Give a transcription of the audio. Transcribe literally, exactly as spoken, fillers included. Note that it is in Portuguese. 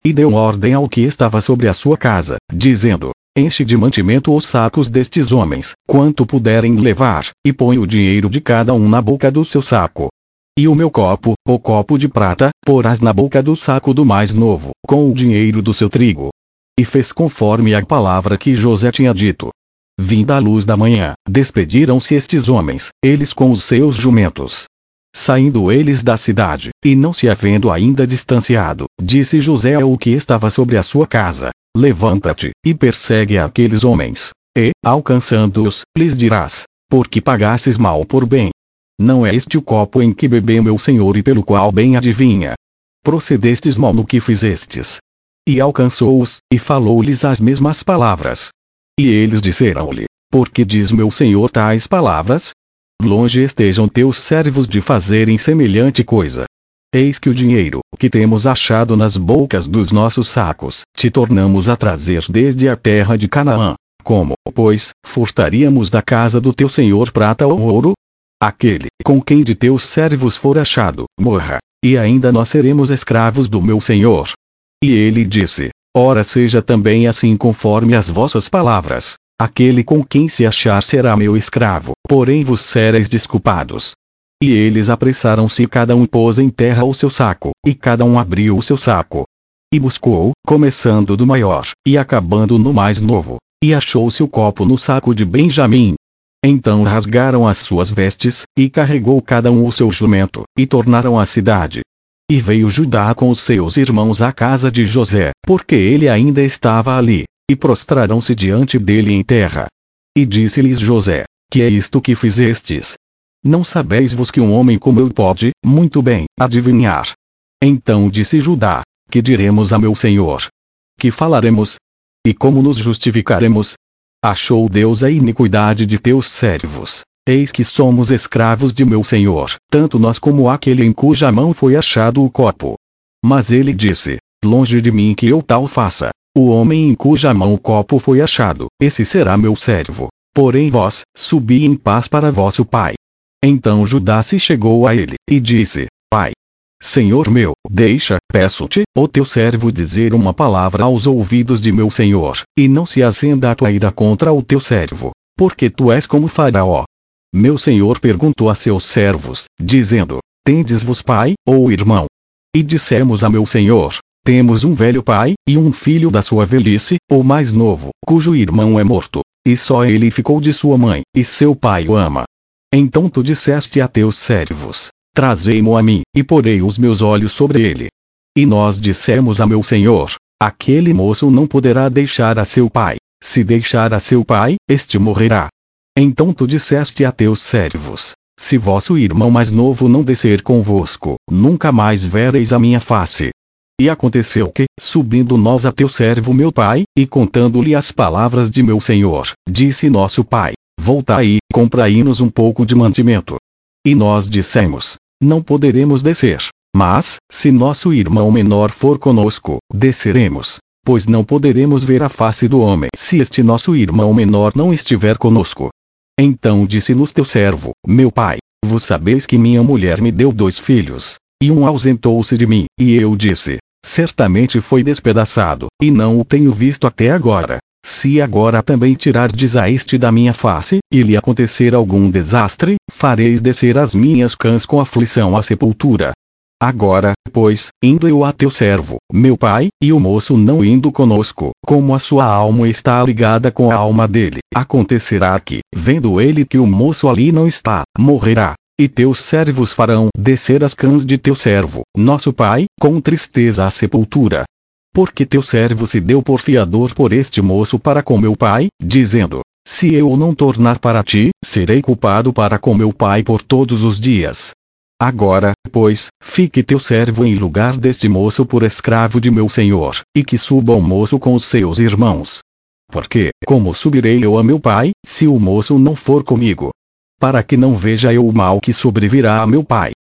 E deu ordem ao que estava sobre a sua casa, dizendo: enche de mantimento os sacos destes homens, quanto puderem levar, e põe o dinheiro de cada um na boca do seu saco. E o meu copo, o copo de prata, porás na boca do saco do mais novo, com o dinheiro do seu trigo. E fez conforme a palavra que José tinha dito. Vinda a luz da manhã, despediram-se estes homens, eles com os seus jumentos. Saindo eles da cidade, e não se havendo ainda distanciado, disse José ao que estava sobre a sua casa: levanta-te, e persegue aqueles homens. E, alcançando-os, lhes dirás: por que pagastes mal por bem? Não é este o copo em que bebeu meu senhor e pelo qual bem adivinha? Procedestes mal no que fizestes. E alcançou-os, e falou-lhes as mesmas palavras. E eles disseram-lhe: por que diz meu senhor tais palavras? Longe estejam teus servos de fazerem semelhante coisa. Eis que o dinheiro, que temos achado nas bocas dos nossos sacos, te tornamos a trazer desde a terra de Canaã. Como, pois, furtaríamos da casa do teu senhor prata ou ouro? Aquele, com quem de teus servos for achado, morra, e ainda nós seremos escravos do meu senhor. E ele disse: ora seja também assim conforme as vossas palavras. Aquele com quem se achar será meu escravo, porém vos sereis desculpados. E eles apressaram-se e cada um pôs em terra o seu saco, e cada um abriu o seu saco. E buscou, começando do maior, e acabando no mais novo, e achou-se o copo no saco de Benjamim. Então rasgaram as suas vestes, e carregou cada um o seu jumento, e tornaram à cidade. E veio Judá com os seus irmãos à casa de José, porque ele ainda estava ali. E prostraram-se diante dele em terra. E disse-lhes José: que é isto que fizestes? Não sabeis vos que um homem como eu pode, muito bem, adivinhar? Então disse Judá: que diremos a meu senhor? Que falaremos? E como nos justificaremos? Achou Deus a iniquidade de teus servos. Eis que somos escravos de meu senhor, tanto nós como aquele em cuja mão foi achado o copo. Mas ele disse: longe de mim que eu tal faça. O homem em cuja mão o copo foi achado, esse será meu servo. Porém vós, subi em paz para vosso pai. Então Judá se chegou a ele, e disse: pai, senhor meu, deixa, peço-te, o teu servo dizer uma palavra aos ouvidos de meu senhor, e não se acenda a tua ira contra o teu servo, porque tu és como Faraó. Meu senhor perguntou a seus servos, dizendo: tendes-vos pai, ou irmão? E dissemos a meu senhor: temos um velho pai, e um filho da sua velhice, o mais novo, cujo irmão é morto, e só ele ficou de sua mãe, e seu pai o ama. Então tu disseste a teus servos: trazei-mo a mim, e porei os meus olhos sobre ele. E nós dissemos a meu senhor: aquele moço não poderá deixar a seu pai, se deixar a seu pai, este morrerá. Então tu disseste a teus servos: se vosso irmão mais novo não descer convosco, nunca mais vereis a minha face. E aconteceu que, subindo nós a teu servo meu pai, e contando-lhe as palavras de meu senhor, disse nosso pai: voltai, comprai-nos um pouco de mantimento. E nós dissemos: não poderemos descer, mas, se nosso irmão menor for conosco, desceremos, pois não poderemos ver a face do homem se este nosso irmão menor não estiver conosco. Então disse-nos teu servo, meu pai: vos sabeis que minha mulher me deu dois filhos, e um ausentou-se de mim, e eu disse: certamente foi despedaçado, e não o tenho visto até agora. Se agora também tirardes a este da minha face, e lhe acontecer algum desastre, fareis descer as minhas cãs com aflição à sepultura. Agora, pois, indo eu a teu servo, meu pai, e o moço não indo conosco, como a sua alma está ligada com a alma dele, acontecerá que, vendo ele que o moço ali não está, morrerá. E teus servos farão descer as cãs de teu servo, nosso pai, com tristeza à sepultura. Porque teu servo se deu por fiador por este moço para com meu pai, dizendo: se eu o não tornar para ti, serei culpado para com meu pai por todos os dias. Agora, pois, fique teu servo em lugar deste moço por escravo de meu senhor, e que suba o moço com os seus irmãos. Porque, como subirei eu a meu pai, se o moço não for comigo? Para que não veja eu o mal que sobrevirá a meu pai.